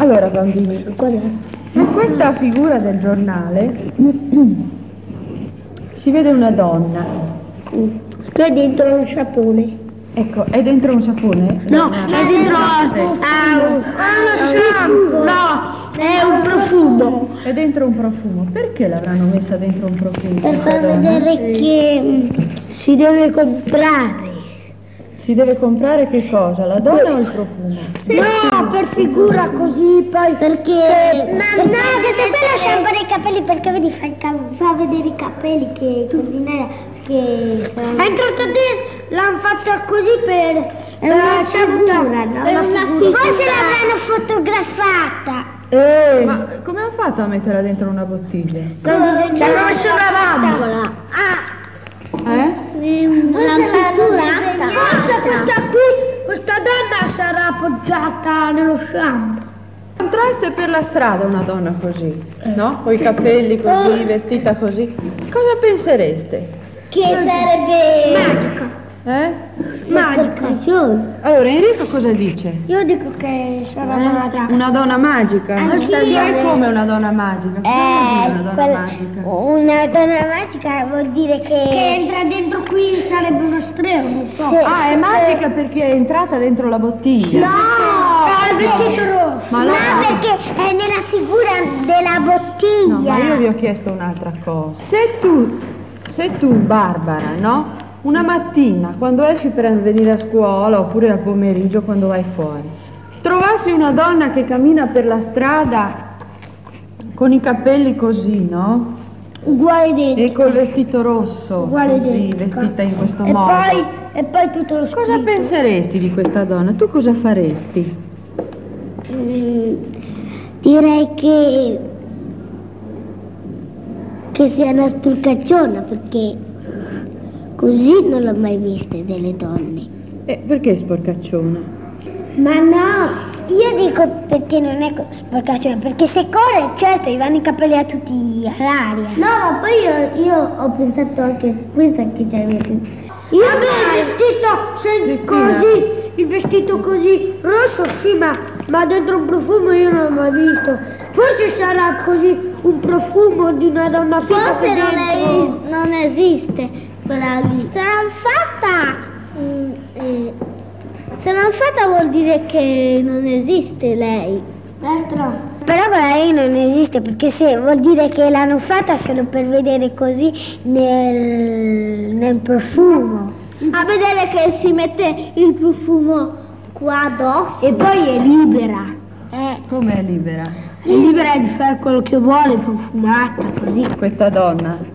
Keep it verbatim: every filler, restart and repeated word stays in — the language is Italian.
Allora bambini, in questa figura del giornale si vede una donna. Che è dentro un sapone. Ecco, è dentro un sapone? No, è dentro a uno shampoo. No, è un profumo. È dentro un profumo. Perché l'avranno messa dentro un profumo? Per questa far donna? vedere che si deve comprare. Si deve comprare che cosa? La donna o il profumo? No, per figura così, poi perché... Ma no, che se quello shampoo dei capelli, perché vedi, fa, il ca- fa vedere i capelli che così nera, che... È entrata dentro, l'hanno fatta così per... È una figura, no? È una figura. Forse l'avranno fotografata. Eh, ma come hanno fatto a metterla dentro una bottiglia? Ci hanno messo una tavola. Ah! Eh? Una pittura. Forse questa qui, questa donna sarà appoggiata nello shampoo. Contraste per la strada una donna così, no? Con i capelli così, vestita così. Cosa pensereste? Che sarebbe magica. Eh? Magica. Allora, Enrico cosa dice? Io dico che sarà magica. Una donna magica? Anch'io. Sai come una donna magica? Cosa vuol dire una donna quella- magica? Una donna magica vuol dire che... Che entra dentro qui sarebbe uno streo, non so. Ah, è magica perché è entrata dentro la bottiglia. No! Ha il vestito rosso. Ma no, allora- perché è nella figura della bottiglia. No, ma io vi ho chiesto un'altra cosa. Se tu, se tu, Barbara, no? Una mattina, quando esci per venire a scuola, oppure al pomeriggio quando vai fuori, trovassi una donna che cammina per la strada con i capelli così, no? Uguale dentro. E col vestito rosso, Uguale così, identica. vestita in questo e modo. Poi, e poi tutto lo scritto. Cosa penseresti di questa donna? Tu cosa faresti? Mm, direi che... che sia una spurcacciona, perché... Così non l'ho mai vista delle donne. Eh, perché sporcacciona? Ma no, io dico perché non è co- sporcacciona, perché se corre, certo, gli vanno i capelli a tutti all'aria. No, ma poi io, io ho pensato anche questa che c'è Io Vabbè, il vestito se Cristina. così, il vestito così rosso, sì, ma, ma dentro un profumo io non l'ho mai visto. Forse sarà così un profumo di una donna figa. Forse non, è, non esiste. Quella lì. Se l'hanno fatta, mm, eh, se l'hanno fatta vuol dire che non esiste lei. Però quella lì non esiste, perché se vuol dire che l'hanno fatta solo per vedere così nel, nel profumo. A vedere che si mette il profumo qua addosso. E poi è libera. Eh, Come è libera? è libera di fare quello che vuole, profumata, così. Questa donna?